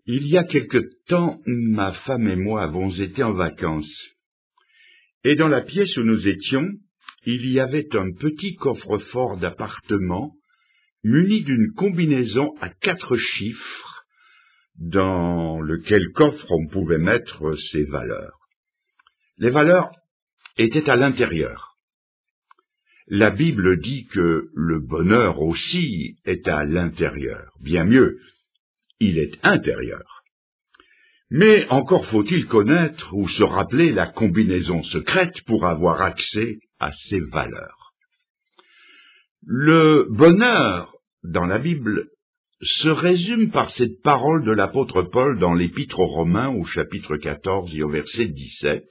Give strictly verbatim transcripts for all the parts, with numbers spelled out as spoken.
Il y a quelque temps, ma femme et moi avons été en vacances. Et dans la pièce où nous étions, il y avait un petit coffre-fort d'appartement muni d'une combinaison à quatre chiffres dans lequel coffre on pouvait mettre ses valeurs. Les valeurs étaient à l'intérieur. La Bible dit que le bonheur aussi est à l'intérieur. Bien mieux, il est intérieur. Mais encore faut-il connaître ou se rappeler la combinaison secrète pour avoir accès à ces valeurs. Le bonheur, dans la Bible, se résume par cette parole de l'apôtre Paul dans l'Épître aux Romains au chapitre quatorze et au verset dix-sept.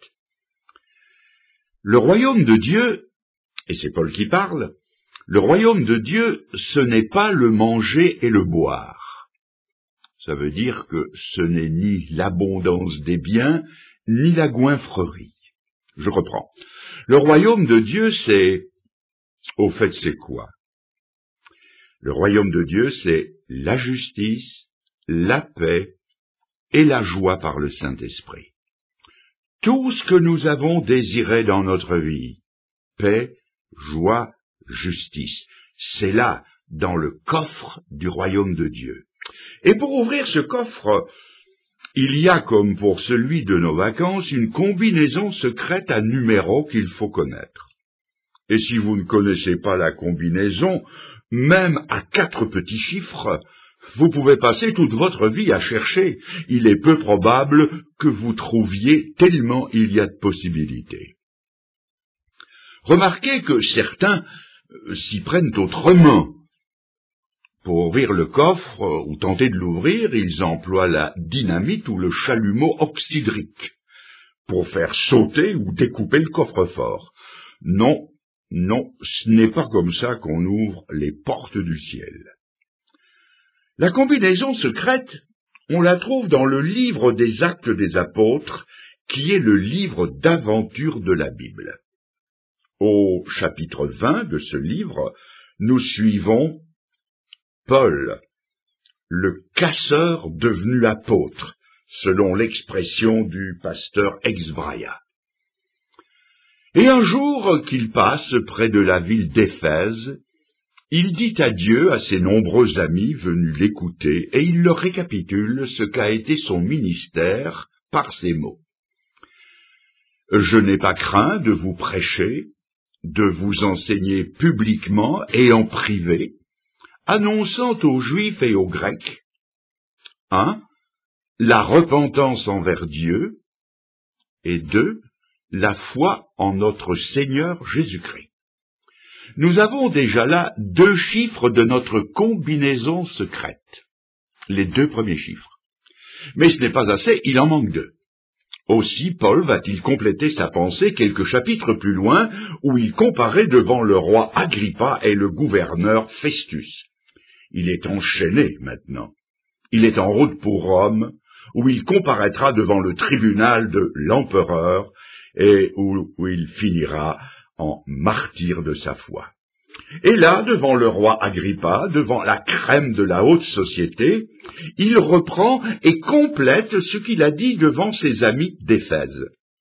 Le royaume de Dieu, et c'est Paul qui parle, le royaume de Dieu, ce n'est pas le manger et le boire. Ça veut dire que ce n'est ni l'abondance des biens, ni la goinfrerie. Je reprends. Le royaume de Dieu, c'est... Au fait, c'est quoi? Le royaume de Dieu, c'est la justice, la paix et la joie par le Saint-Esprit. Tout ce que nous avons désiré dans notre vie, paix, joie, justice, c'est là, dans le coffre du royaume de Dieu. Et pour ouvrir ce coffre, il y a, comme pour celui de nos vacances, une combinaison secrète à numéros qu'il faut connaître. Et si vous ne connaissez pas la combinaison, même à quatre petits chiffres, vous pouvez passer toute votre vie à chercher. Il est peu probable que vous trouviez tellement il y a de possibilités. Remarquez que certains s'y prennent autrement. Pour ouvrir le coffre ou tenter de l'ouvrir, ils emploient la dynamite ou le chalumeau oxydrique pour faire sauter ou découper le coffre-fort. Non, non, ce n'est pas comme ça qu'on ouvre les portes du ciel. La combinaison secrète, on la trouve dans le livre des Actes des Apôtres, qui est le livre d'aventure de la Bible. Au chapitre vingt de ce livre, nous suivons Paul, le casseur devenu apôtre, selon l'expression du pasteur Exbraya. Et un jour qu'il passe près de la ville d'Éphèse, il dit adieu à ses nombreux amis venus l'écouter et il leur récapitule ce qu'a été son ministère par ces mots. « Je n'ai pas craint de vous prêcher, de vous enseigner publiquement et en privé, annonçant aux Juifs et aux Grecs, un, la repentance envers Dieu, et deux, la foi en notre Seigneur Jésus-Christ. » Nous avons déjà là deux chiffres de notre combinaison secrète, les deux premiers chiffres. Mais ce n'est pas assez, il en manque deux. Aussi, Paul va-t-il compléter sa pensée quelques chapitres plus loin, où il comparait devant le roi Agrippa et le gouverneur Festus. Il est enchaîné maintenant. Il est en route pour Rome, où il comparaîtra devant le tribunal de l'empereur et où, où il finira en martyr de sa foi. Et là, devant le roi Agrippa, devant la crème de la haute société, il reprend et complète ce qu'il a dit devant ses amis d'Éphèse.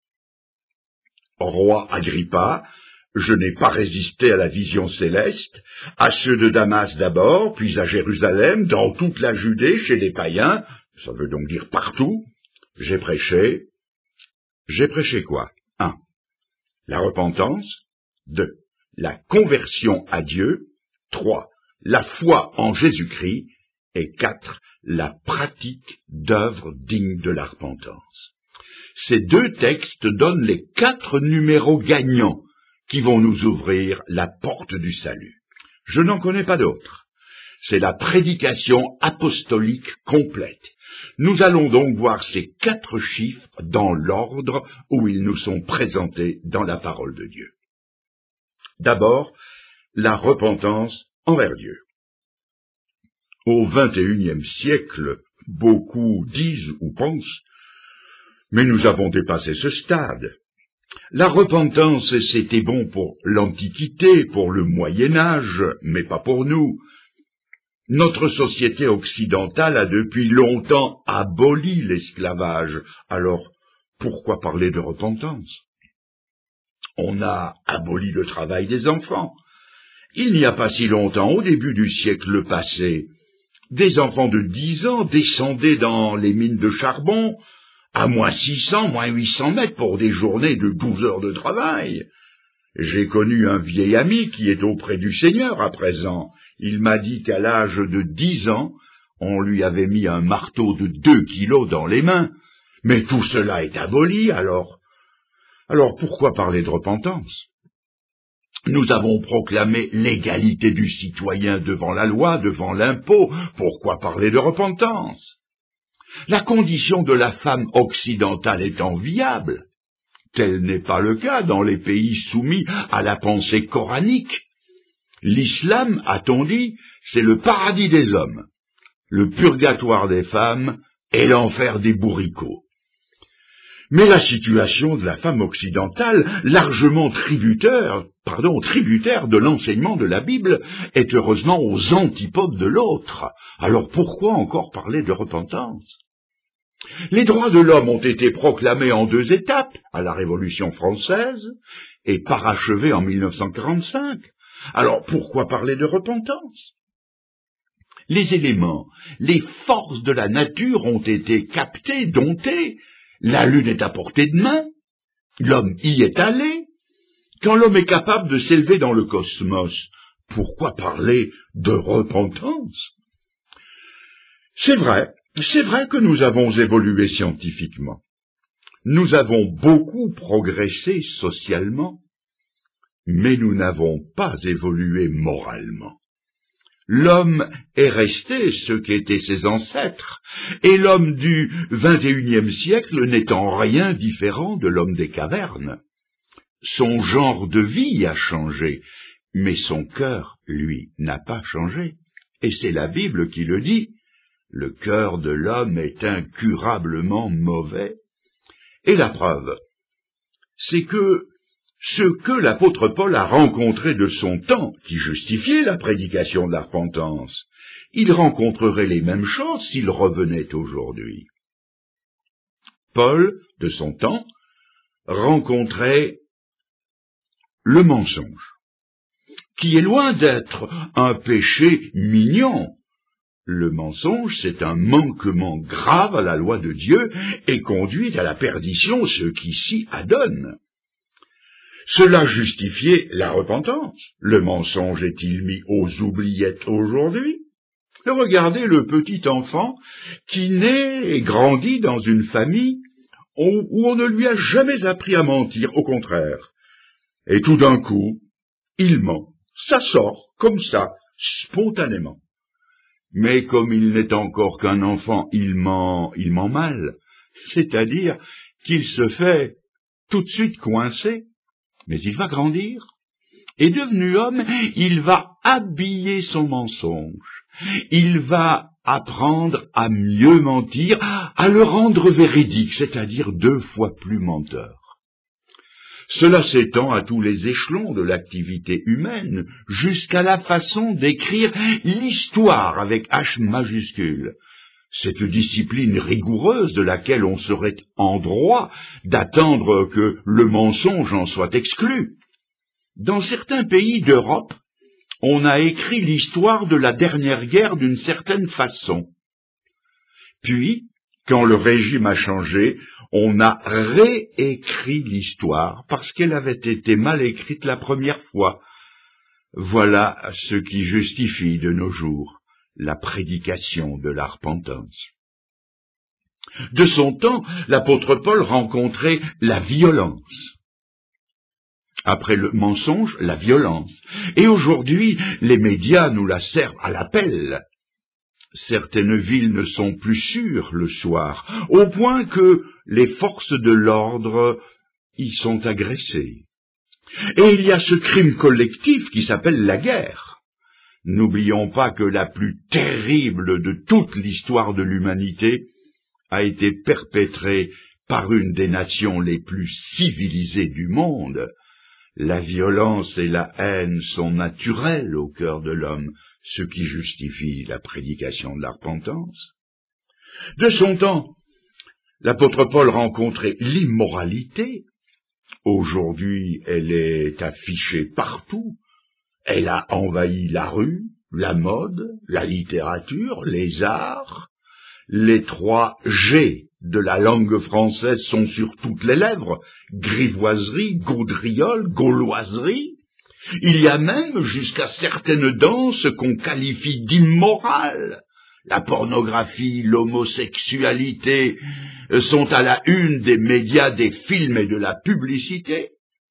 Roi Agrippa, je n'ai pas résisté à la vision céleste, à ceux de Damas d'abord, puis à Jérusalem, dans toute la Judée, chez les païens, ça veut donc dire partout, j'ai prêché. J'ai prêché quoi? Un. La repentance. Deux. La conversion à Dieu. Trois. La foi en Jésus-Christ. Et quatre. La pratique d'œuvres dignes de la repentance. Ces deux textes donnent les quatre numéros gagnants qui vont nous ouvrir la porte du salut. Je n'en connais pas d'autres. C'est la prédication apostolique complète. Nous allons donc voir ces quatre chiffres dans l'ordre où ils nous sont présentés dans la parole de Dieu. D'abord, la repentance envers Dieu. Au vingt et unième siècle, beaucoup disent ou pensent, mais nous avons dépassé ce stade. La repentance, c'était bon pour l'Antiquité, pour le Moyen Âge, mais pas pour nous. Notre société occidentale a depuis longtemps aboli l'esclavage. Alors, pourquoi parler de repentance? On a aboli le travail des enfants. Il n'y a pas si longtemps, au début du siècle passé, des enfants de dix ans descendaient dans les mines de charbon à moins six cents, moins huit cents mètres pour des journées de douze heures de travail. J'ai connu un vieil ami qui est auprès du Seigneur à présent. Il m'a dit qu'à l'âge de dix ans, on lui avait mis un marteau de deux kilos dans les mains. Mais tout cela est aboli, alors. Alors pourquoi parler de repentance? Nous avons proclamé l'égalité du citoyen devant la loi, devant l'impôt. Pourquoi parler de repentance? La condition de la femme occidentale est enviable. Tel n'est pas le cas dans les pays soumis à la pensée coranique. L'islam, a-t-on dit, c'est le paradis des hommes, le purgatoire des femmes et l'enfer des bourricots. Mais la situation de la femme occidentale, largement tributaire, pardon, tributaire de l'enseignement de la Bible, est heureusement aux antipodes de l'autre. Alors pourquoi encore parler de repentance? Les droits de l'homme ont été proclamés en deux étapes, à la Révolution française, et parachevés en mille neuf cent quarante-cinq. Alors pourquoi parler de repentance? Les éléments, les forces de la nature ont été captés, domptés. La lune est à portée de main, l'homme y est allé. Quand l'homme est capable de s'élever dans le cosmos, pourquoi parler de repentance? C'est vrai, c'est vrai que nous avons évolué scientifiquement. Nous avons beaucoup progressé socialement, mais nous n'avons pas évolué moralement. L'homme est resté ce qu'étaient ses ancêtres, et l'homme du vingt et unième siècle n'est en rien différent de l'homme des cavernes. Son genre de vie a changé, mais son cœur, lui, n'a pas changé. Et c'est la Bible qui le dit, le cœur de l'homme est incurablement mauvais. Et la preuve, c'est que ce que l'apôtre Paul a rencontré de son temps, qui justifiait la prédication de la repentance, il rencontrerait les mêmes choses s'il revenait aujourd'hui. Paul, de son temps, rencontrait le mensonge, qui est loin d'être un péché mignon. Le mensonge, c'est un manquement grave à la loi de Dieu et conduit à la perdition ceux qui s'y adonnent. Cela justifiait la repentance. Le mensonge est-il mis aux oubliettes aujourd'hui? Regardez le petit enfant qui naît et grandit dans une famille où on ne lui a jamais appris à mentir, au contraire. Et tout d'un coup, il ment. Ça sort, comme ça, spontanément. Mais comme il n'est encore qu'un enfant, il ment, il ment mal. C'est-à-dire qu'il se fait tout de suite coincer. Mais il va grandir, et devenu homme, il va habiller son mensonge, il va apprendre à mieux mentir, à le rendre véridique, c'est-à-dire deux fois plus menteur. Cela s'étend à tous les échelons de l'activité humaine, jusqu'à la façon d'écrire l'histoire avec H majuscule. Cette discipline rigoureuse de laquelle on serait en droit d'attendre que le mensonge en soit exclu. Dans certains pays d'Europe, on a écrit l'histoire de la dernière guerre d'une certaine façon. Puis, quand le régime a changé, on a réécrit l'histoire parce qu'elle avait été mal écrite la première fois. Voilà ce qui justifie de nos jours la prédication de la repentance. De son temps, l'apôtre Paul rencontrait la violence. Après le mensonge, la violence. Et aujourd'hui, les médias nous la servent à la pelle. Certaines villes ne sont plus sûres le soir, au point que les forces de l'ordre y sont agressées. Et il y a ce crime collectif qui s'appelle la guerre. N'oublions pas que la plus terrible de toute l'histoire de l'humanité a été perpétrée par une des nations les plus civilisées du monde. La violence et la haine sont naturelles au cœur de l'homme. ce qui justifie la prédication de la repentance. De son temps, l'apôtre Paul rencontrait l'immoralité. Aujourd'hui, elle est affichée partout. Elle a envahi la rue, la mode, la littérature, les arts. Les trois G de la langue française sont sur toutes les lèvres. Grivoiserie, gaudriole, gauloiserie. Il y a même jusqu'à certaines danses qu'on qualifie d'immorales. La pornographie, l'homosexualité sont à la une des médias, des films et de la publicité.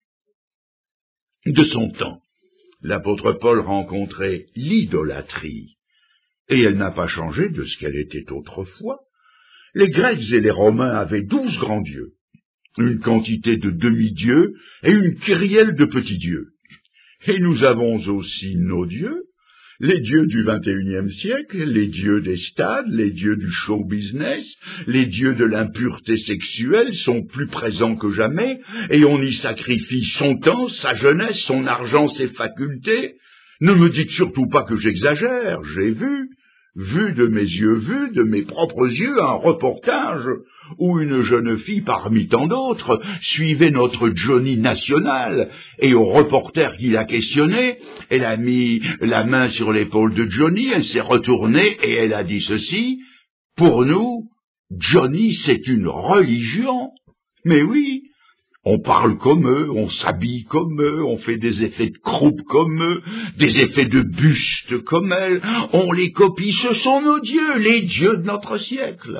De son temps, l'apôtre Paul rencontrait l'idolâtrie, et elle n'a pas changé de ce qu'elle était autrefois. Les Grecs et les Romains avaient douze grands dieux, une quantité de demi-dieux et une kyrielle de petits dieux. Et nous avons aussi nos dieux, les dieux du vingt et unième siècle, les dieux des stades, les dieux du show business, les dieux de l'impureté sexuelle sont plus présents que jamais, et on y sacrifie son temps, sa jeunesse, son argent, ses facultés. Ne me dites surtout pas que j'exagère, j'ai vu, vu de mes yeux, vu de mes propres yeux, un reportage où une jeune fille parmi tant d'autres suivait notre Johnny national, et au reporter qui l'a questionné, elle a mis la main sur l'épaule de Johnny, elle s'est retournée et elle a dit ceci: « Pour nous, Johnny c'est une religion. » Mais oui, on parle comme eux, on s'habille comme eux, on fait des effets de croupe comme eux, des effets de buste comme elles, on les copie, ce sont nos dieux, les dieux de notre siècle.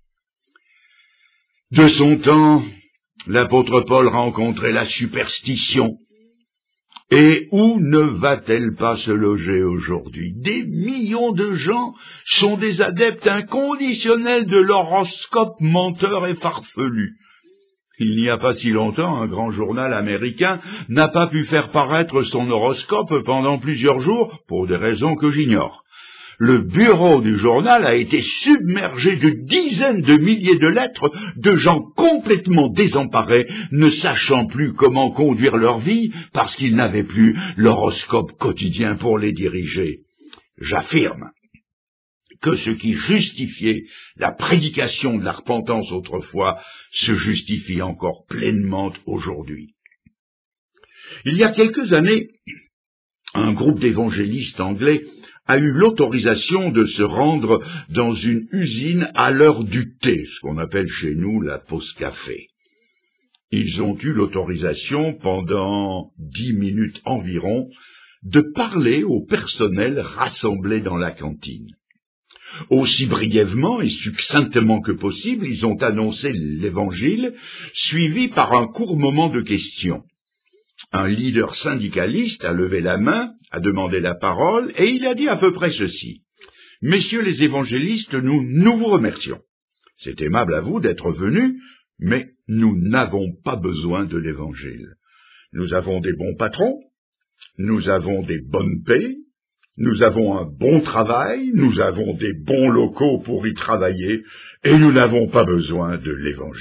De son temps, l'apôtre Paul rencontrait la superstition. Et où ne va-t-elle pas se loger aujourd'hui? Des millions de gens sont des adeptes inconditionnels de l'horoscope menteur et farfelu. Il n'y a pas si longtemps, un grand journal américain n'a pas pu faire paraître son horoscope pendant plusieurs jours, pour des raisons que j'ignore. Le bureau du journal a été submergé de dizaines de milliers de lettres de gens complètement désemparés, ne sachant plus comment conduire leur vie parce qu'ils n'avaient plus l'horoscope quotidien pour les diriger. J'affirme que ce qui justifiait la prédication de la repentance autrefois se justifie encore pleinement aujourd'hui. Il y a quelques années, un groupe d'évangélistes anglais a eu l'autorisation de se rendre dans une usine à l'heure du thé, ce qu'on appelle chez nous la pause café. Ils ont eu l'autorisation pendant dix minutes environ de parler au personnel rassemblé dans la cantine. Aussi brièvement et succinctement que possible, ils ont annoncé l'évangile, suivi par un court moment de questions. Un leader syndicaliste a levé la main, a demandé la parole, et il a dit à peu près ceci: « Messieurs les évangélistes, nous, nous vous remercions. C'est aimable à vous d'être venus, mais nous n'avons pas besoin de l'évangile. Nous avons des bons patrons, nous avons des bonnes paies, nous avons un bon travail, nous avons des bons locaux pour y travailler, et nous n'avons pas besoin de l'évangile. »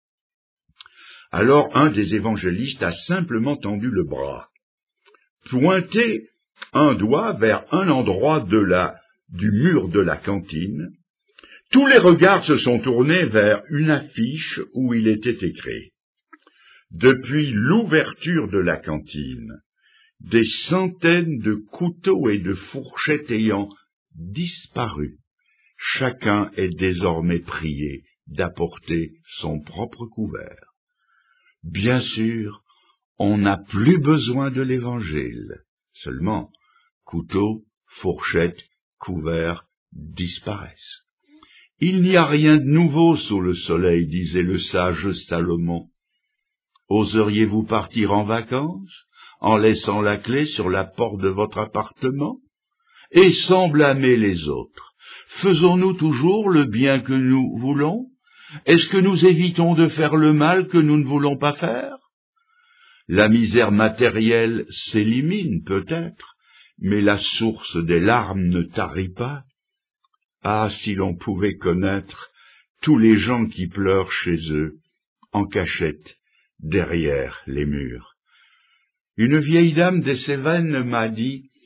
Alors un des évangélistes a simplement tendu le bras, pointé un doigt vers un endroit de la, du mur de la cantine. Tous les regards se sont tournés vers une affiche où il était écrit: « Depuis l'ouverture de la cantine, des centaines de couteaux et de fourchettes ayant disparu, chacun est désormais prié d'apporter son propre couvert. » Bien sûr, on n'a plus besoin de l'évangile. Seulement, couteaux, fourchettes, couverts disparaissent. Il n'y a rien de nouveau sous le soleil, disait le sage Salomon. Oseriez-vous partir en vacances en laissant la clé sur la porte de votre appartement? Et sans blâmer les autres, faisons-nous toujours le bien que nous voulons? Est-ce que nous évitons de faire le mal que nous ne voulons pas faire? La misère matérielle s'élimine peut-être, mais la source des larmes ne tarit pas. Ah, si l'on pouvait connaître tous les gens qui pleurent chez eux, en cachette, derrière les murs. Une vieille dame des Cévennes m'a dit: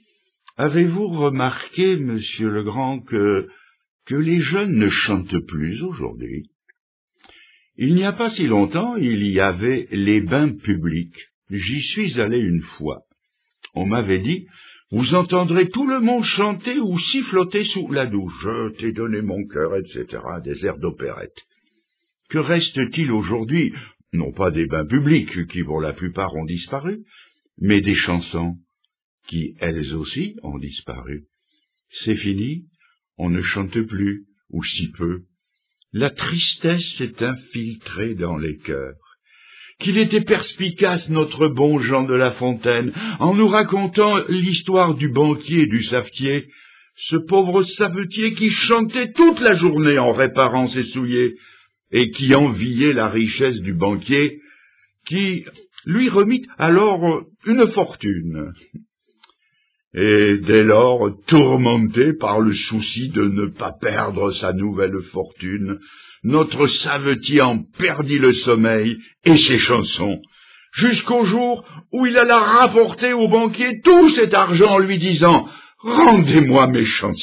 Avez-vous remarqué, monsieur Legrand, que, que les jeunes ne chantent plus aujourd'hui? Il n'y a pas si longtemps, il y avait les bains publics. J'y suis allé une fois. On m'avait dit, vous entendrez tout le monde chanter ou siffloter sous la douche. Je t'ai donné mon cœur, et cetera, des airs d'opérette. Que reste-t-il aujourd'hui? Non pas des bains publics, qui pour la plupart ont disparu, mais des chansons, qui elles aussi ont disparu. C'est fini, on ne chante plus, ou si peu. La tristesse s'est infiltrée dans les cœurs. Qu'il était perspicace notre bon Jean de La Fontaine, en nous racontant l'histoire du banquier et du savetier, ce pauvre savetier qui chantait toute la journée en réparant ses souliers, et qui enviait la richesse du banquier, qui lui remit alors une fortune. Et dès lors, tourmenté par le souci de ne pas perdre sa nouvelle fortune, notre savetier en perdit le sommeil et ses chansons, jusqu'au jour où il alla rapporter au banquier tout cet argent en lui disant « Rendez-moi mes chansons ».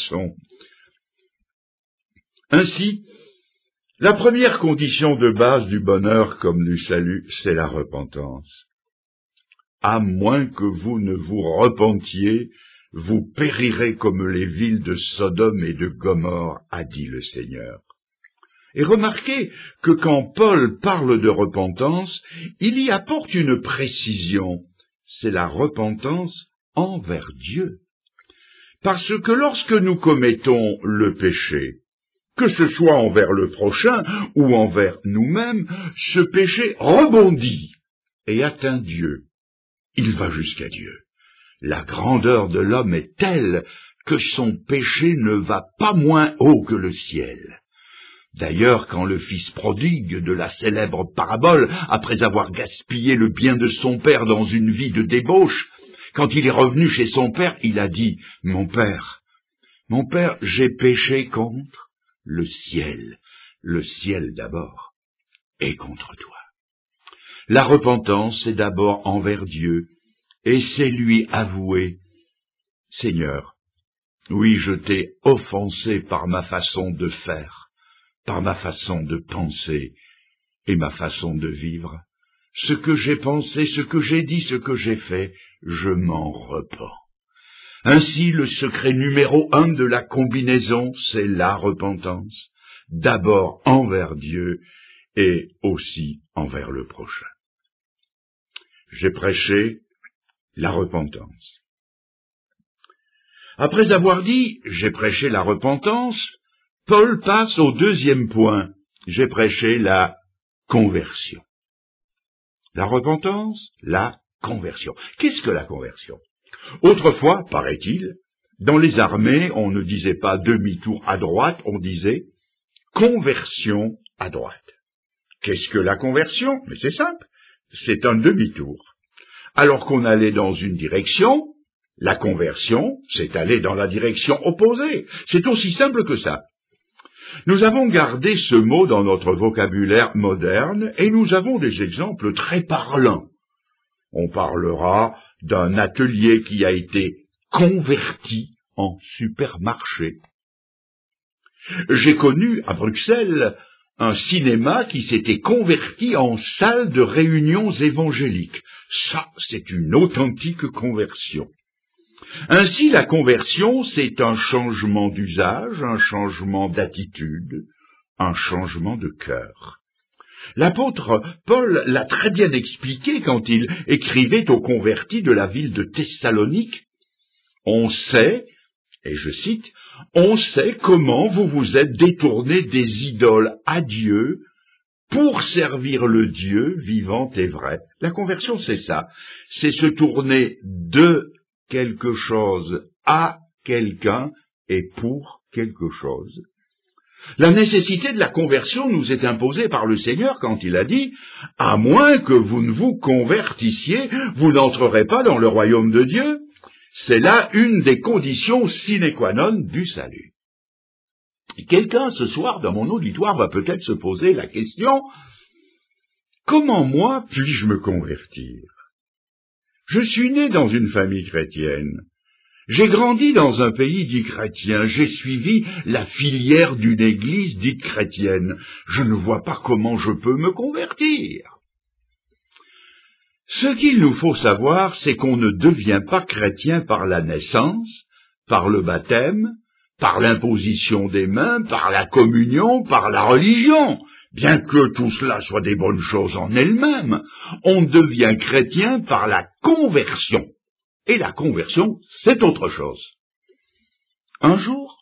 Ainsi, la première condition de base du bonheur comme du salut, c'est la repentance. À moins que vous ne vous repentiez, vous périrez comme les villes de Sodome et de Gomorrhe, a dit le Seigneur. Et remarquez que quand Paul parle de repentance, il y apporte une précision, c'est la repentance envers Dieu. Parce que lorsque nous commettons le péché, que ce soit envers le prochain ou envers nous-mêmes, ce péché rebondit et atteint Dieu. Il va jusqu'à Dieu. La grandeur de l'homme est telle que son péché ne va pas moins haut que le ciel. D'ailleurs, quand le fils prodigue de la célèbre parabole, après avoir gaspillé le bien de son père dans une vie de débauche, quand il est revenu chez son père, il a dit « Mon père, mon père, j'ai péché contre le ciel, le ciel d'abord, et contre toi. » La repentance est d'abord envers Dieu, et c'est lui avouer « Seigneur, oui, je t'ai offensé par ma façon de faire, par ma façon de penser et ma façon de vivre. Ce que j'ai pensé, ce que j'ai dit, ce que j'ai fait, je m'en repens. » Ainsi, le secret numéro un de la combinaison, c'est la repentance, d'abord envers Dieu et aussi envers le prochain. J'ai prêché la repentance. Après avoir dit « j'ai prêché la repentance », Paul passe au deuxième point, j'ai prêché la conversion. La repentance, la conversion. Qu'est-ce que la conversion? Autrefois, paraît-il, dans les armées, on ne disait pas demi-tour à droite, on disait conversion à droite. Qu'est-ce que la conversion? Mais c'est simple, c'est un demi-tour. Alors qu'on allait dans une direction, la conversion, c'est aller dans la direction opposée. C'est aussi simple que ça. Nous avons gardé ce mot dans notre vocabulaire moderne et nous avons des exemples très parlants. On parlera d'un atelier qui a été converti en supermarché. J'ai connu à Bruxelles un cinéma qui s'était converti en salle de réunions évangéliques. Ça, c'est une authentique conversion. Ainsi, la conversion, c'est un changement d'usage, un changement d'attitude, un changement de cœur. L'apôtre Paul l'a très bien expliqué quand il écrivait aux convertis de la ville de Thessalonique. On sait, et je cite, « On sait comment vous vous êtes détournés des idoles à Dieu pour servir le Dieu vivant et vrai. » La conversion, c'est ça, c'est se tourner de quelque chose à quelqu'un et pour quelque chose. La nécessité de la conversion nous est imposée par le Seigneur quand il a dit « À moins que vous ne vous convertissiez, vous n'entrerez pas dans le royaume de Dieu. » C'est là une des conditions sine qua non du salut. Et quelqu'un ce soir dans mon auditoire va peut-être se poser la question « Comment moi puis-je me convertir ? Je suis né dans une famille chrétienne. J'ai grandi dans un pays dit chrétien, j'ai suivi la filière d'une église dite chrétienne. Je ne vois pas comment je peux me convertir. Ce qu'il nous faut savoir, c'est qu'on ne devient pas chrétien par la naissance, par le baptême, par l'imposition des mains, par la communion, par la religion. Bien que tout cela soit des bonnes choses en elles-mêmes, on devient chrétien par la conversion. Et la conversion, c'est autre chose. Un jour,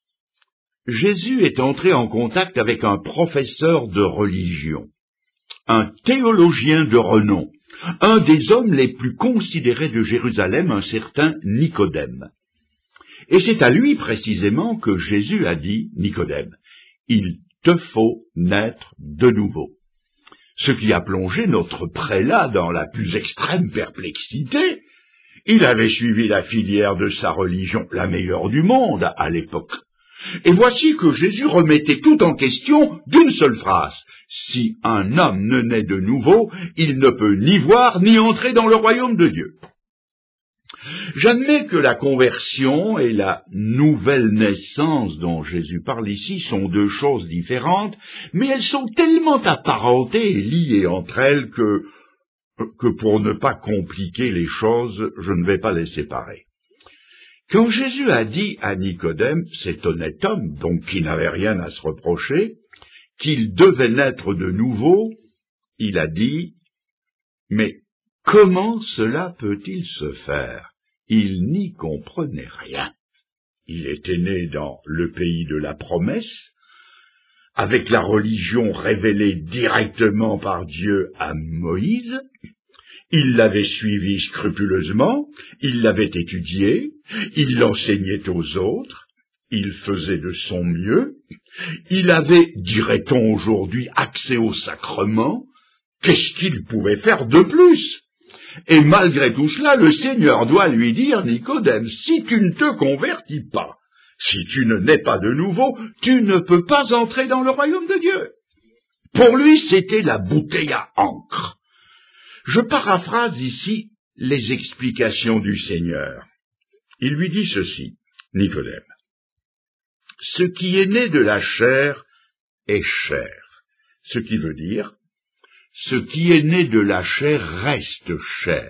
Jésus est entré en contact avec un professeur de religion, un théologien de renom, un des hommes les plus considérés de Jérusalem, un certain Nicodème. Et c'est à lui précisément que Jésus a dit, Nicodème, « Il te faut naître de nouveau ». Ce qui a plongé notre prélat dans la plus extrême perplexité. Il avait suivi la filière de sa religion, la meilleure du monde à l'époque. Et voici que Jésus remettait tout en question d'une seule phrase. Si un homme ne naît de nouveau, il ne peut ni voir ni entrer dans le royaume de Dieu. J'admets que la conversion et la nouvelle naissance dont Jésus parle ici sont deux choses différentes, mais elles sont tellement apparentées et liées entre elles que, que pour ne pas compliquer les choses, je ne vais pas les séparer. Quand Jésus a dit à Nicodème, cet honnête homme, donc qui n'avait rien à se reprocher, qu'il devait naître de nouveau, il a dit, mais comment cela peut-il se faire? Il n'y comprenait rien. Il était né dans le pays de la promesse, avec la religion révélée directement par Dieu à Moïse. Il l'avait suivie scrupuleusement, il l'avait étudiée, il l'enseignait aux autres, il faisait de son mieux, il avait, dirait-on aujourd'hui, accès au sacrement. Qu'est-ce qu'il pouvait faire de plus? Et malgré tout cela, le Seigneur doit lui dire, Nicodème, si tu ne te convertis pas, si tu ne nais pas de nouveau, tu ne peux pas entrer dans le royaume de Dieu. Pour lui, c'était la bouteille à encre. Je paraphrase ici les explications du Seigneur. Il lui dit ceci, Nicodème. Ce qui est né de la chair est chair. Ce qui veut dire, ce qui est né de la chair reste chair.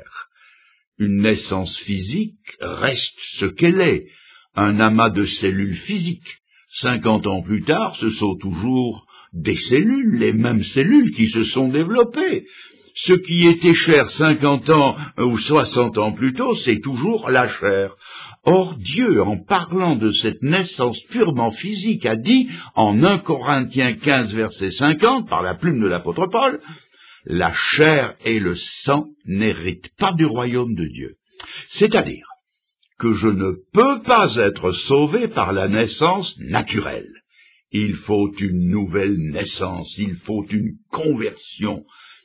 Une naissance physique reste ce qu'elle est, un amas de cellules physiques. Cinquante ans plus tard, ce sont toujours des cellules, les mêmes cellules qui se sont développées. Ce qui était chair cinquante ans ou soixante ans plus tôt, c'est toujours la chair. Or, Dieu, en parlant de cette naissance purement physique, a dit, en un Corinthiens quinze, verset cinquante, par la plume de l'apôtre Paul, « La chair et le sang n'héritent pas du royaume de Dieu. » C'est-à-dire que je ne peux pas être sauvé par la naissance naturelle. Il faut une nouvelle naissance, il faut une conversion.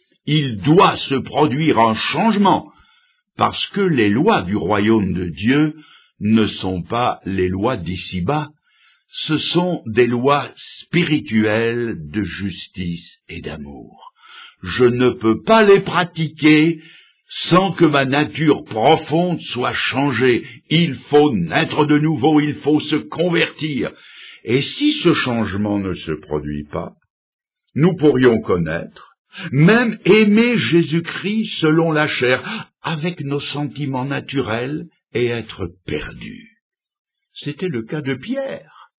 Il doit se produire un changement, parce que les lois du royaume de Dieu ne sont pas les lois d'ici-bas, ce sont des lois spirituelles de justice et d'amour. Je ne peux pas les pratiquer sans que ma nature profonde soit changée. Il faut naître de nouveau, il faut se convertir. Et si ce changement ne se produit pas, nous pourrions connaître, même aimer Jésus-Christ selon la chair, avec nos sentiments naturels, et être perdus. C'était le cas de Pierre.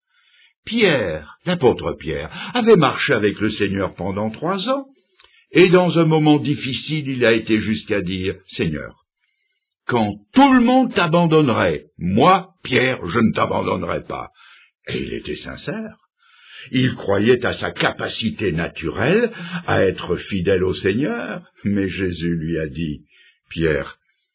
Pierre, l'apôtre Pierre, avait marché avec le Seigneur pendant trois ans, et dans un moment difficile, il a été jusqu'à dire, « Seigneur, quand tout le monde t'abandonnerait, moi, Pierre, je ne t'abandonnerai pas. » Et il était sincère. Il croyait à sa capacité naturelle à être fidèle au Seigneur, mais Jésus lui a dit, « Pierre,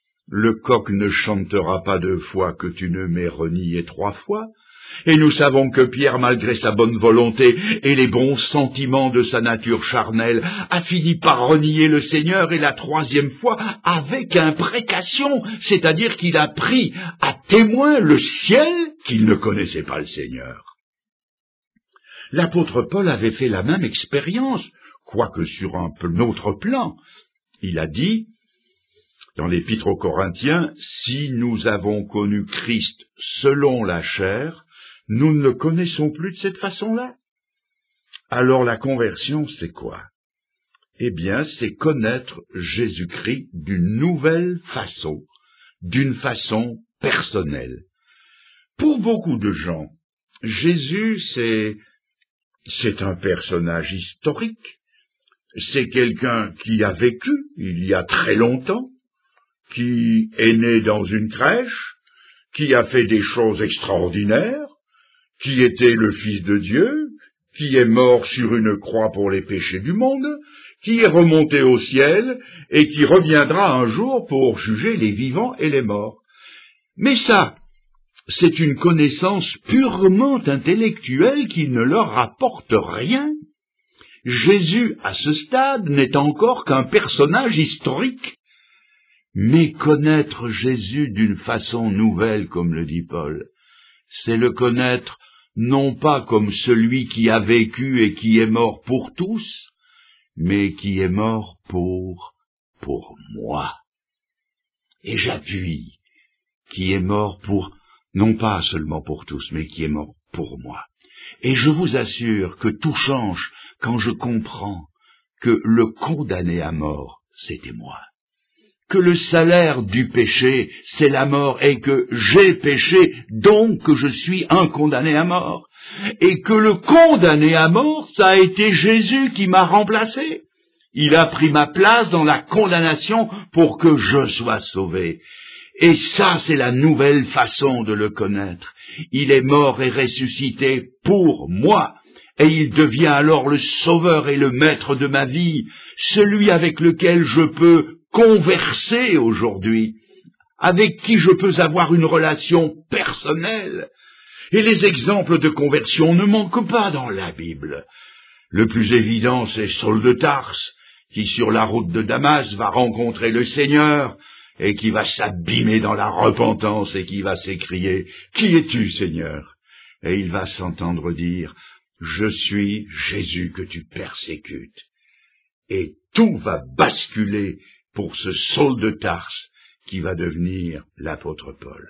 le coq ne chantera pas deux fois que tu ne m'aies renié trois fois. » Et nous savons que Pierre, malgré sa bonne volonté et les bons sentiments de sa nature charnelle, a fini par renier le Seigneur, et la troisième fois avec imprécation, c'est-à-dire qu'il a pris à témoin le ciel qu'il ne connaissait pas le Seigneur. L'apôtre Paul avait fait la même expérience, quoique sur un autre plan. Il a dit, dans l'Épître aux Corinthiens, « Si nous avons connu Christ selon la chair, nous ne le connaissons plus de cette façon-là. » Alors la conversion, c'est quoi? Eh bien, c'est connaître Jésus-Christ d'une nouvelle façon, d'une façon personnelle. Pour beaucoup de gens, Jésus, c'est, c'est un personnage historique, c'est quelqu'un qui a vécu il y a très longtemps, qui est né dans une crèche, qui a fait des choses extraordinaires, qui était le Fils de Dieu, qui est mort sur une croix pour les péchés du monde, qui est remonté au ciel et qui reviendra un jour pour juger les vivants et les morts. Mais ça, c'est une connaissance purement intellectuelle qui ne leur rapporte rien. Jésus, à ce stade, n'est encore qu'un personnage historique. Mais connaître Jésus d'une façon nouvelle, comme le dit Paul, c'est le connaître non pas comme celui qui a vécu et qui est mort pour tous, mais qui est mort pour, pour moi. Et j'appuie, qui est mort pour, non pas seulement pour tous, mais qui est mort pour moi. Et je vous assure que tout change quand je comprends que le condamné à mort, c'était moi. Que le salaire du péché, c'est la mort, et que j'ai péché, donc que je suis un condamné à mort. Et que le condamné à mort, ça a été Jésus qui m'a remplacé. Il a pris ma place dans la condamnation pour que je sois sauvé. Et ça, c'est la nouvelle façon de le connaître. Il est mort et ressuscité pour moi, et il devient alors le sauveur et le maître de ma vie, celui avec lequel je peux converser aujourd'hui, avec qui je peux avoir une relation personnelle. Et les exemples de conversion ne manquent pas dans la Bible. Le plus évident, c'est Saul de Tarse, qui sur la route de Damas va rencontrer le Seigneur, et qui va s'abîmer dans la repentance, et qui va s'écrier « Qui es-tu, Seigneur ?» Et il va s'entendre dire « Je suis Jésus que tu persécutes. » Et tout va basculer pour ce Saul de Tarse qui va devenir l'apôtre Paul.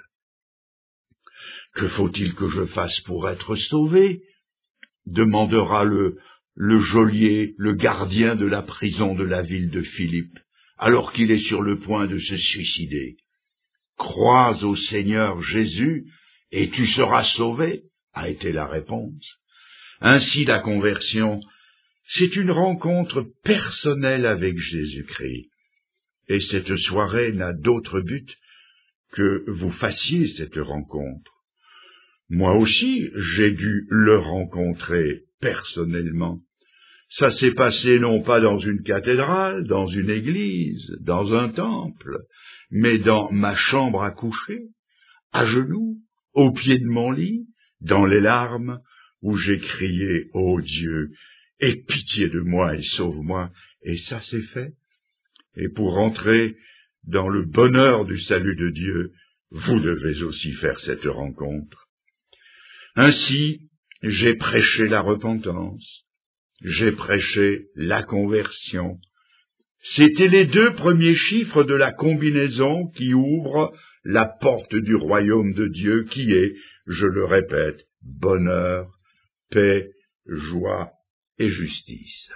Que faut-il que je fasse pour être sauvé? Demandera le, le geôlier, le gardien de la prison de la ville de Philippe, alors qu'il est sur le point de se suicider. Crois au Seigneur Jésus et tu seras sauvé, a été la réponse. Ainsi la conversion, c'est une rencontre personnelle avec Jésus-Christ. Et cette soirée n'a d'autre but que vous fassiez cette rencontre. Moi aussi, j'ai dû le rencontrer personnellement. Ça s'est passé non pas dans une cathédrale, dans une église, dans un temple, mais dans ma chambre à coucher, à genoux, au pied de mon lit, dans les larmes, où j'ai crié « Ô Dieu, aie pitié de moi et sauve-moi », et ça c'est fait. Et pour entrer dans le bonheur du salut de Dieu, vous devez aussi faire cette rencontre. Ainsi, j'ai prêché la repentance, j'ai prêché la conversion. C'étaient les deux premiers chiffres de la combinaison qui ouvre la porte du royaume de Dieu qui est, je le répète, bonheur, paix, joie et justice.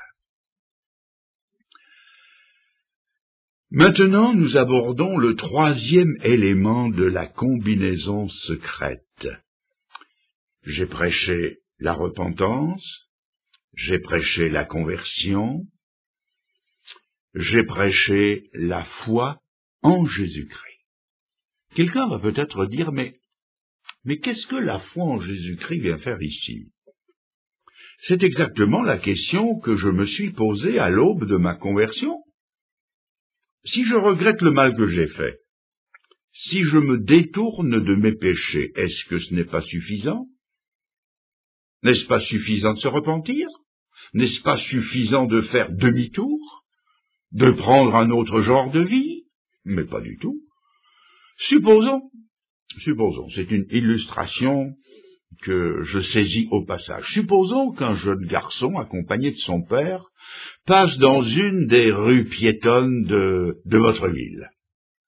Maintenant, nous abordons le troisième élément de la combinaison secrète. J'ai prêché la repentance, j'ai prêché la conversion, j'ai prêché la foi en Jésus-Christ. Quelqu'un va peut-être dire, mais, mais qu'est-ce que la foi en Jésus-Christ vient faire ici? C'est exactement la question que je me suis posée à l'aube de ma conversion. Si je regrette le mal que j'ai fait, si je me détourne de mes péchés, est-ce que ce n'est pas suffisant? N'est-ce pas suffisant de se repentir? N'est-ce pas suffisant de faire demi-tour? De prendre un autre genre de vie? Mais pas du tout. Supposons, supposons, c'est une illustration que je saisis au passage. Supposons qu'un jeune garçon, accompagné de son père, passe dans une des rues piétonnes de, de votre ville.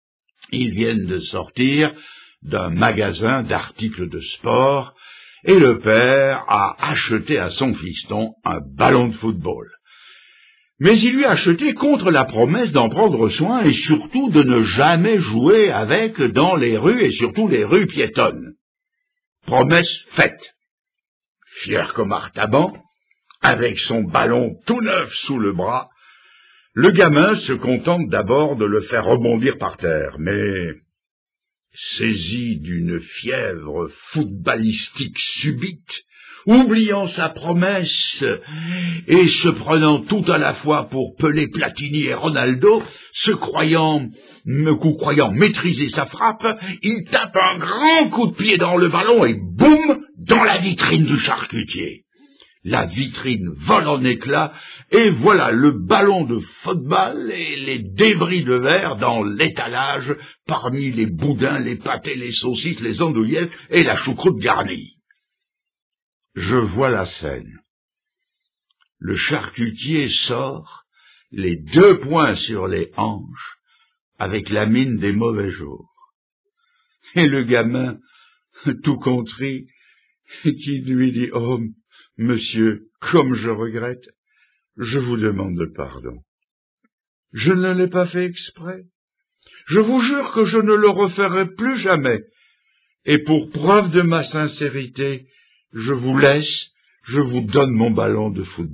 Ils viennent de sortir d'un magasin d'articles de sport, et le père a acheté à son fiston un ballon de football. Mais il lui a acheté contre la promesse d'en prendre soin et surtout de ne jamais jouer avec dans les rues et surtout les rues piétonnes. Promesse faite. Fier comme Artaban, avec son ballon tout neuf sous le bras, le gamin se contente d'abord de le faire rebondir par terre, mais, saisi d'une fièvre footballistique subite, oubliant sa promesse et se prenant tout à la fois pour Pelé, Platini et Ronaldo, se croyant, me croyant maîtriser sa frappe, il tape un grand coup de pied dans le ballon et boum, dans la vitrine du charcutier. La vitrine vole en éclats, et voilà le ballon de football et les débris de verre dans l'étalage, parmi les boudins, les pâtés, les saucisses, les andouillettes et la choucroute garnie. Je vois la scène. Le charcutier sort, les deux poings sur les hanches, avec la mine des mauvais jours. Et le gamin, tout contrit, qui lui dit « Oh, monsieur, comme je regrette, je vous demande pardon. Je ne l'ai pas fait exprès. Je vous jure que je ne le referai plus jamais. Et pour preuve de ma sincérité, je vous laisse, je vous donne mon ballon de football. »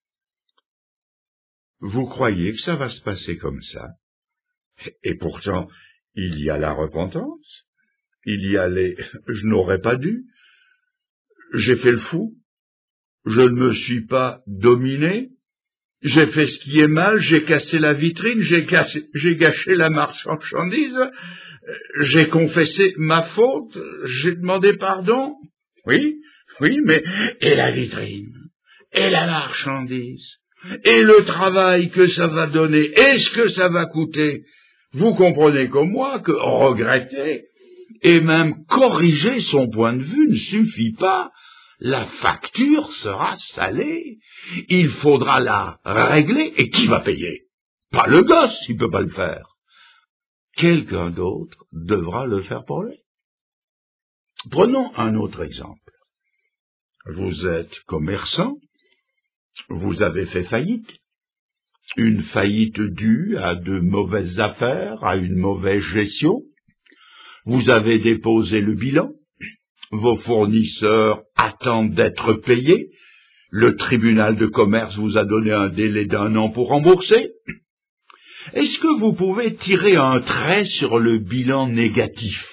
Vous croyez que ça va se passer comme ça? Et pourtant, il y a la repentance, il y a les « je n'aurais pas dû », j'ai fait le fou, je ne me suis pas dominé, j'ai fait ce qui est mal, j'ai cassé la vitrine, j'ai, cassé, j'ai gâché la marchandise, j'ai confessé ma faute, j'ai demandé pardon. Oui, oui, mais et la vitrine, et la marchandise, et le travail que ça va donner, et ce que ça va coûter. Vous comprenez comme moi que regretter et même corriger son point de vue ne suffit pas. La facture sera salée. Il faudra la régler. Et qui va payer? Pas le gosse, il ne peut pas le faire. Quelqu'un d'autre devra le faire pour lui. Prenons un autre exemple. Vous êtes commerçant, vous avez fait faillite, une faillite due à de mauvaises affaires, à une mauvaise gestion. Vous avez déposé le bilan, vos fournisseurs attendent d'être payés, le tribunal de commerce vous a donné un délai d'un an pour rembourser. Est-ce que vous pouvez tirer un trait sur le bilan négatif?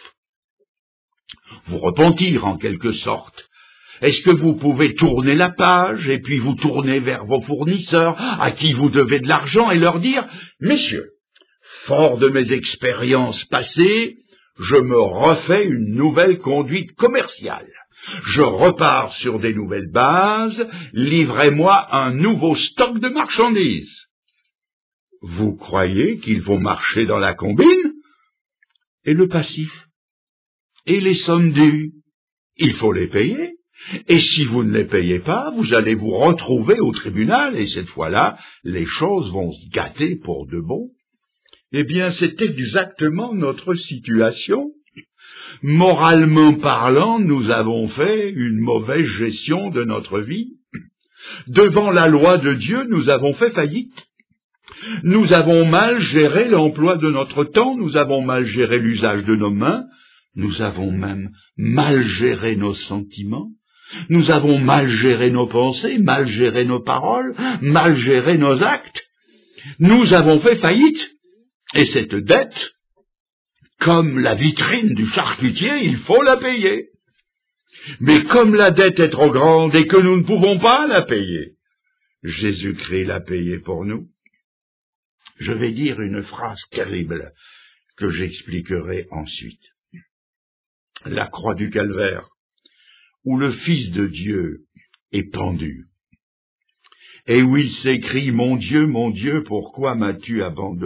Vous repentir en quelque sorte. Est-ce que vous pouvez tourner la page et puis vous tourner vers vos fournisseurs à qui vous devez de l'argent et leur dire « Messieurs, fort de mes expériences passées, je me refais une nouvelle conduite commerciale. Je repars sur des nouvelles bases, livrez-moi un nouveau stock de marchandises. » Vous croyez qu'ils vont marcher dans la combine? Et le passif? Et les sommes dues? Il faut les payer. Et si vous ne les payez pas, vous allez vous retrouver au tribunal, et cette fois-là, les choses vont se gâter pour de bon. Eh bien, c'est exactement notre situation. Moralement parlant, nous avons fait une mauvaise gestion de notre vie. Devant la loi de Dieu, nous avons fait faillite. Nous avons mal géré l'emploi de notre temps, nous avons mal géré l'usage de nos mains, nous avons même mal géré nos sentiments. Nous avons mal géré nos pensées, mal géré nos paroles, mal géré nos actes. Nous avons fait faillite. Et cette dette, comme la vitrine du charcutier, il faut la payer. Mais comme la dette est trop grande et que nous ne pouvons pas la payer, Jésus-Christ l'a payée pour nous. Je vais dire une phrase terrible que j'expliquerai ensuite. La croix du calvaire, où le Fils de Dieu est pendu, et où il s'écrie « Mon Dieu, mon Dieu, pourquoi m'as-tu abandonné ?»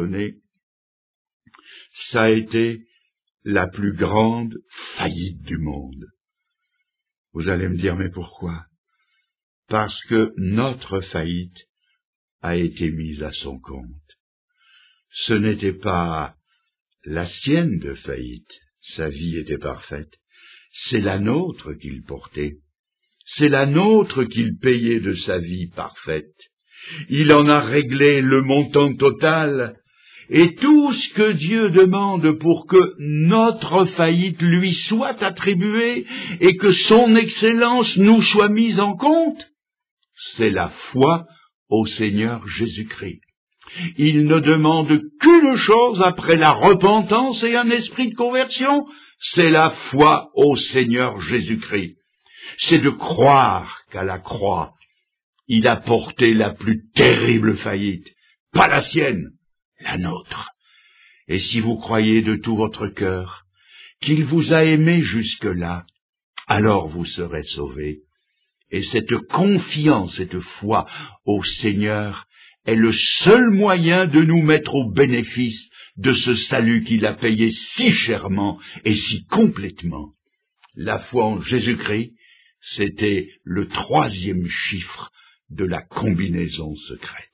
Ça a été la plus grande faillite du monde. Vous allez me dire « Mais pourquoi ?» Parce que notre faillite a été mise à son compte. Ce n'était pas la sienne de faillite, sa vie était parfaite. C'est la nôtre qu'il portait. C'est la nôtre qu'il payait de sa vie parfaite. Il en a réglé le montant total, et tout ce que Dieu demande pour que notre faillite lui soit attribuée et que son excellence nous soit mise en compte, c'est la foi au Seigneur Jésus-Christ. Il ne demande qu'une chose après la repentance et un esprit de conversion, c'est la foi au Seigneur Jésus-Christ. C'est de croire qu'à la croix, il a porté la plus terrible faillite, pas la sienne, la nôtre. Et si vous croyez de tout votre cœur qu'il vous a aimé jusque-là, alors vous serez sauvés. Et cette confiance, cette foi au Seigneur est le seul moyen de nous mettre au bénéfice de ce salut qu'il a payé si chèrement et si complètement. La foi en Jésus-Christ, c'était le troisième chiffre de la combinaison secrète.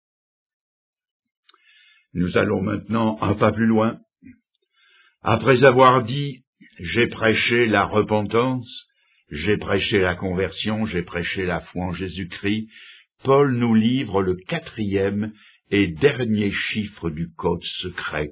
Nous allons maintenant un pas plus loin. Après avoir dit « j'ai prêché la repentance », j'ai prêché la conversion, j'ai prêché la foi en Jésus-Christ, Paul nous livre le quatrième et dernier chiffre du code secret,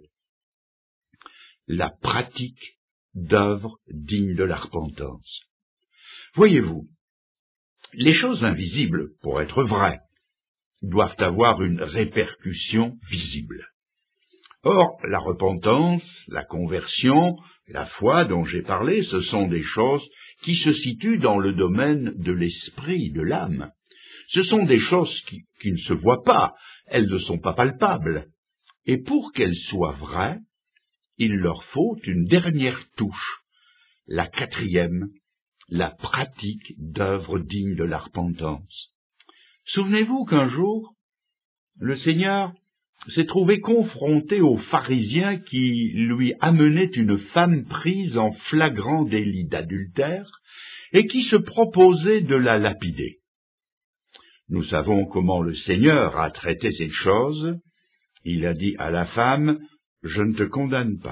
la pratique d'œuvres dignes de la repentance. Voyez-vous, les choses invisibles, pour être vraies, doivent avoir une répercussion visible. Or, la repentance, la conversion, la foi dont j'ai parlé, ce sont des choses qui se situent dans le domaine de l'esprit, de l'âme. Ce sont des choses qui, qui ne se voient pas, elles ne sont pas palpables. Et pour qu'elles soient vraies, il leur faut une dernière touche, la quatrième, la pratique d'œuvres dignes de la repentance. Souvenez-vous qu'un jour, le Seigneur s'est trouvé confronté aux pharisiens qui lui amenaient une femme prise en flagrant délit d'adultère et qui se proposaient de la lapider. Nous savons comment le Seigneur a traité cette chose. Il a dit à la femme, « Je ne te condamne pas ».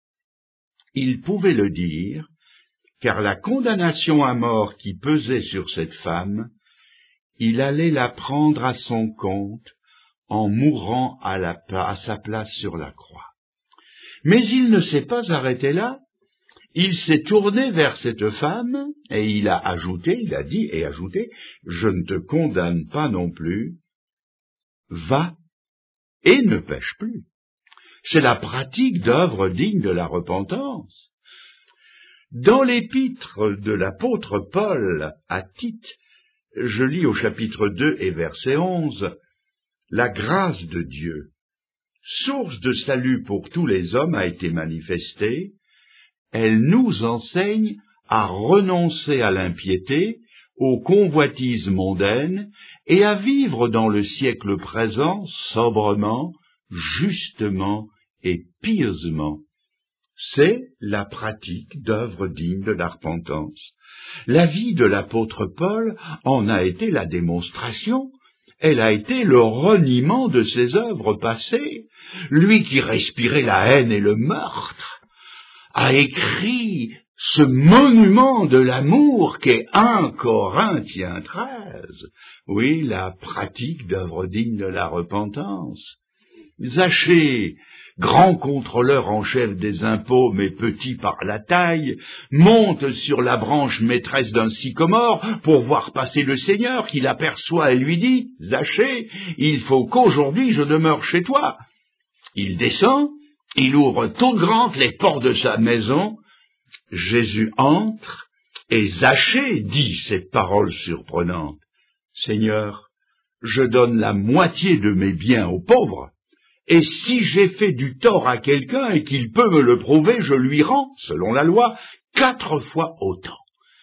Il pouvait le dire, car la condamnation à mort qui pesait sur cette femme, il allait la prendre à son compte en mourant à, la, à sa place sur la croix. Mais il ne s'est pas arrêté là. Il s'est tourné vers cette femme et il a ajouté, il a dit et ajouté, « Je ne te condamne pas non plus, va et ne pêche plus ». C'est la pratique d'œuvres dignes de la repentance. Dans l'épître de l'apôtre Paul à Tite, je lis au chapitre deux et verset onze, « La grâce de Dieu, source de salut pour tous les hommes, a été manifestée. Elle nous enseigne à renoncer à l'impiété, aux convoitises mondaines, et à vivre dans le siècle présent sobrement, justement et pieusement. » C'est la pratique d'œuvres dignes de la repentance. La vie de l'apôtre Paul en a été la démonstration. Elle a été le reniement de ses œuvres passées. Lui qui respirait la haine et le meurtre a écrit ce monument de l'amour qu'est premier Corinthiens treize. Oui, la pratique d'œuvres dignes de la repentance. Zachée, grand contrôleur en chef des impôts, mais petit par la taille, monte sur la branche maîtresse d'un sycomore pour voir passer le Seigneur, qui l'aperçoit et lui dit « Zachée, il faut qu'aujourd'hui je demeure chez toi ». Il descend, il ouvre toutes grandes les portes de sa maison, Jésus entre, et Zachée dit cette parole surprenante « Seigneur, je donne la moitié de mes biens aux pauvres. Et si j'ai fait du tort à quelqu'un et qu'il peut me le prouver, je lui rends, selon la loi, quatre fois autant. »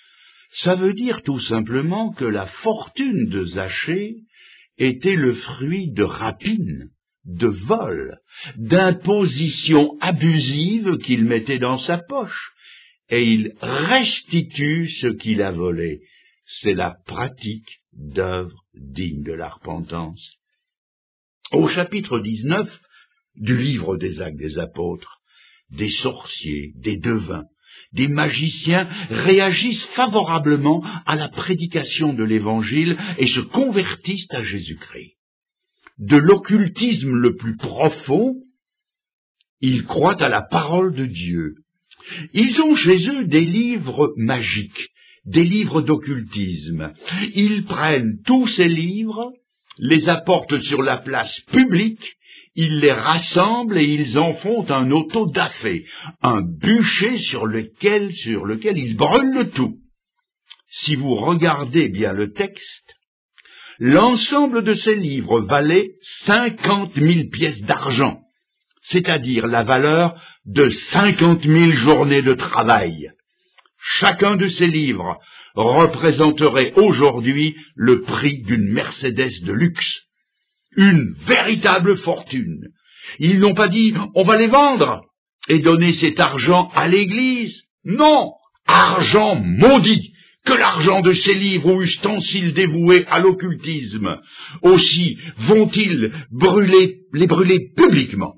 Ça veut dire tout simplement que la fortune de Zachée était le fruit de rapines, de vols, d'impositions abusives qu'il mettait dans sa poche, et il restitue ce qu'il a volé. C'est la pratique d'œuvres dignes de la repentance. Au chapitre dix-neuf du livre des Actes des Apôtres, des sorciers, des devins, des magiciens réagissent favorablement à la prédication de l'Évangile et se convertissent à Jésus-Christ. De l'occultisme le plus profond, ils croient à la parole de Dieu. Ils ont chez eux des livres magiques, des livres d'occultisme. Ils prennent tous ces livres, les apportent sur la place publique, ils les rassemblent et ils en font un auto-da-fé, un bûcher sur lequel, sur lequel ils brûlent le tout. Si vous regardez bien le texte, l'ensemble de ces livres valait cinquante mille pièces d'argent, c'est-à-dire la valeur de cinquante mille journées de travail. Chacun de ces livres représenterait aujourd'hui le prix d'une Mercedes de luxe. Une véritable fortune. Ils n'ont pas dit « on va les vendre et donner cet argent à l'Église ». Non, argent maudit, que l'argent de ces livres ou ustensiles dévoués à l'occultisme. Aussi vont-ils brûler, les brûler publiquement.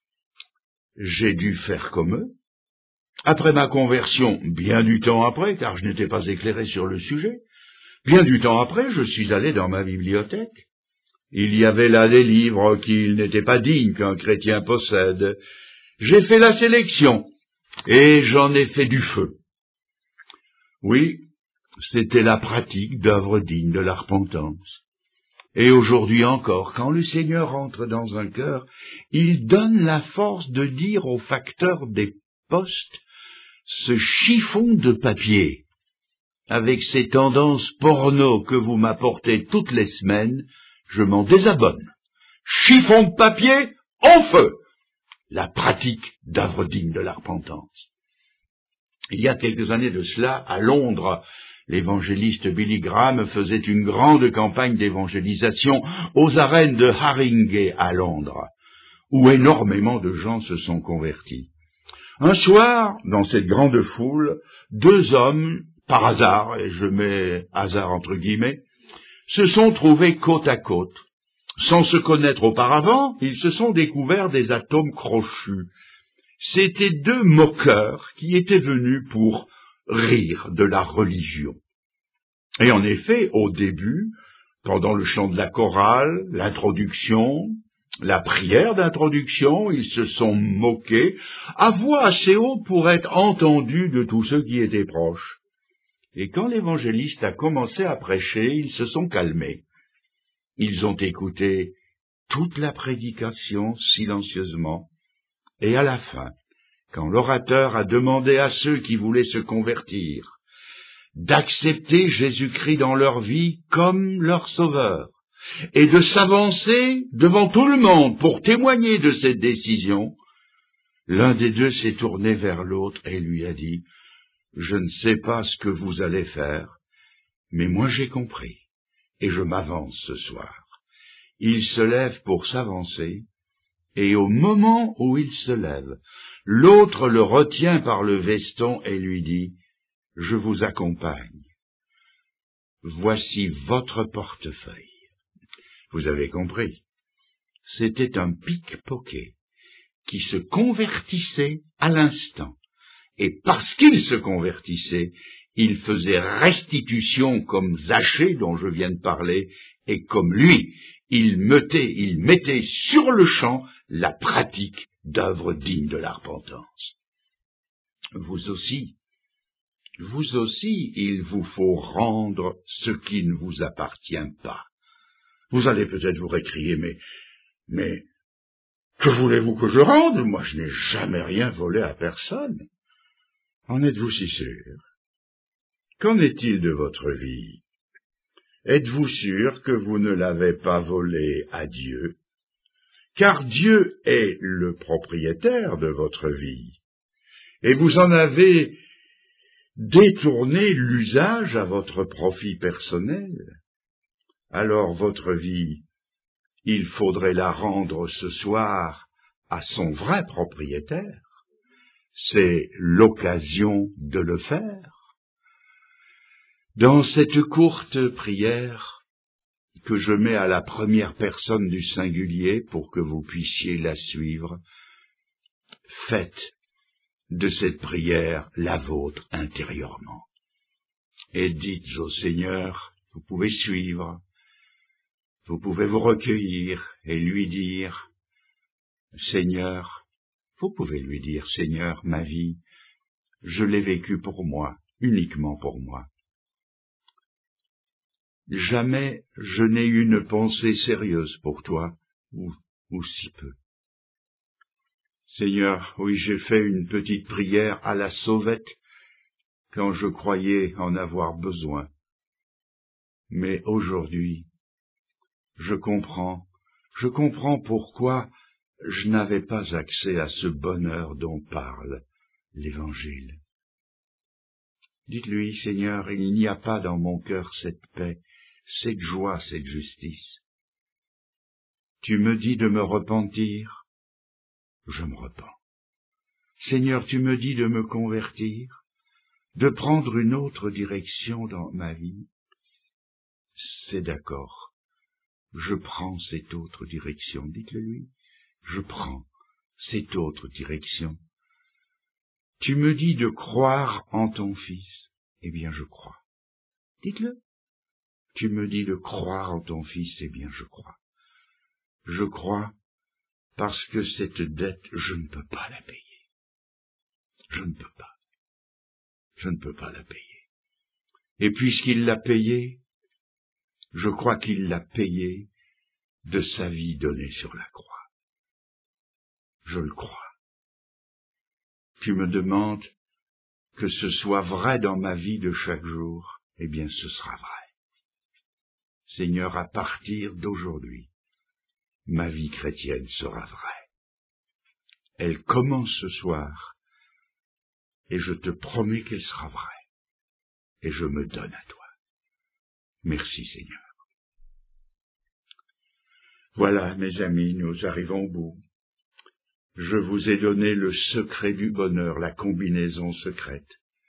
J'ai dû faire comme eux. Après ma conversion, bien du temps après, car je n'étais pas éclairé sur le sujet, bien du temps après, je suis allé dans ma bibliothèque. Il y avait là des livres qu'il n'était pas digne qu'un chrétien possède. J'ai fait la sélection, et j'en ai fait du feu. Oui, c'était la pratique d'œuvres dignes de la repentance. Et aujourd'hui encore, quand le Seigneur entre dans un cœur, il donne la force de dire au facteur des postes, ce chiffon de papier, avec ces tendances porno que vous m'apportez toutes les semaines, je m'en désabonne. Chiffon de papier, en feu! La pratique d'œuvres dignes de la repentance. Il y a quelques années de cela, à Londres, l'évangéliste Billy Graham faisait une grande campagne d'évangélisation aux arènes de Haringey à Londres, où énormément de gens se sont convertis. Un soir, dans cette grande foule, deux hommes, par hasard, et je mets hasard entre guillemets, se sont trouvés côte à côte. Sans se connaître auparavant, ils se sont découverts des atomes crochus. C'étaient deux moqueurs qui étaient venus pour rire de la religion. Et en effet, au début, pendant le chant de la chorale, l'introduction, la prière d'introduction, ils se sont moqués, à voix assez haute pour être entendus de tous ceux qui étaient proches. Et quand l'évangéliste a commencé à prêcher, ils se sont calmés. Ils ont écouté toute la prédication silencieusement, et à la fin, quand l'orateur a demandé à ceux qui voulaient se convertir d'accepter Jésus-Christ dans leur vie comme leur sauveur, et de s'avancer devant tout le monde pour témoigner de cette décision, l'un des deux s'est tourné vers l'autre et lui a dit « Je ne sais pas ce que vous allez faire, mais moi j'ai compris, et je m'avance ce soir. » Il se lève pour s'avancer, et au moment où il se lève, l'autre le retient par le veston et lui dit « Je vous accompagne. Voici votre portefeuille. » Vous avez compris. C'était un pickpocket qui se convertissait à l'instant. Et parce qu'il se convertissait, il faisait restitution comme Zachée dont je viens de parler, et comme lui, il mettait, il mettait sur le champ la pratique d'œuvres dignes de la repentance. Vous aussi, vous aussi, il vous faut rendre ce qui ne vous appartient pas. Vous allez peut-être vous récrier, mais, mais, que voulez-vous que je rende? Moi, je n'ai jamais rien volé à personne. En êtes-vous si sûr? Qu'en est-il de votre vie? Êtes-vous sûr que vous ne l'avez pas volé à Dieu? Car Dieu est le propriétaire de votre vie, et vous en avez détourné l'usage à votre profit personnel. Alors votre vie, il faudrait la rendre ce soir à son vrai propriétaire. C'est l'occasion de le faire. Dans cette courte prière que je mets à la première personne du singulier pour que vous puissiez la suivre, faites de cette prière la vôtre intérieurement. Et dites au Seigneur, vous pouvez suivre, vous pouvez vous recueillir et lui dire, Seigneur, vous pouvez lui dire, Seigneur, ma vie, je l'ai vécue pour moi, uniquement pour moi. Jamais je n'ai eu une pensée sérieuse pour toi, ou, ou si peu. Seigneur, oui, j'ai fait une petite prière à la sauvette quand je croyais en avoir besoin. Mais aujourd'hui, je comprends, je comprends pourquoi je n'avais pas accès à ce bonheur dont parle l'Évangile. Dites-lui, Seigneur, il n'y a pas dans mon cœur cette paix, cette joie, cette justice. Tu me dis de me repentir, je me repens. Seigneur, tu me dis de me convertir, de prendre une autre direction dans ma vie. C'est d'accord, je prends cette autre direction. Dites-le lui, je prends cette autre direction. Tu me dis de croire en ton Fils, eh bien je crois. Dites-le. Tu me dis de croire en ton Fils, eh bien je crois. Je crois parce que cette dette, je ne peux pas la payer. Je ne peux pas. Je ne peux pas la payer. Et puisqu'il l'a payée, je crois qu'il l'a payée de sa vie donnée sur la croix. Je le crois. Tu me demandes que ce soit vrai dans ma vie de chaque jour, eh bien ce sera vrai. Seigneur, à partir d'aujourd'hui, ma vie chrétienne sera vraie. Elle commence ce soir, et je te promets qu'elle sera vraie, et je me donne à toi. Merci Seigneur. Voilà, mes amis, nous arrivons au bout. Je vous ai donné le secret du bonheur, la combinaison secrète.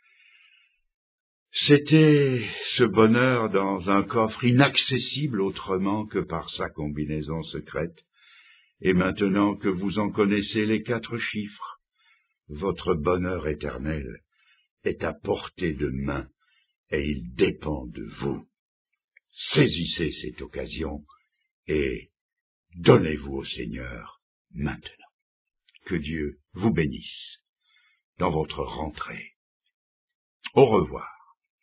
C'était ce bonheur dans un coffre inaccessible autrement que par sa combinaison secrète. Et maintenant que vous en connaissez les quatre chiffres, votre bonheur éternel est à portée de main et il dépend de vous. Saisissez cette occasion et donnez-vous au Seigneur maintenant. Que Dieu vous bénisse dans votre rentrée. Au revoir.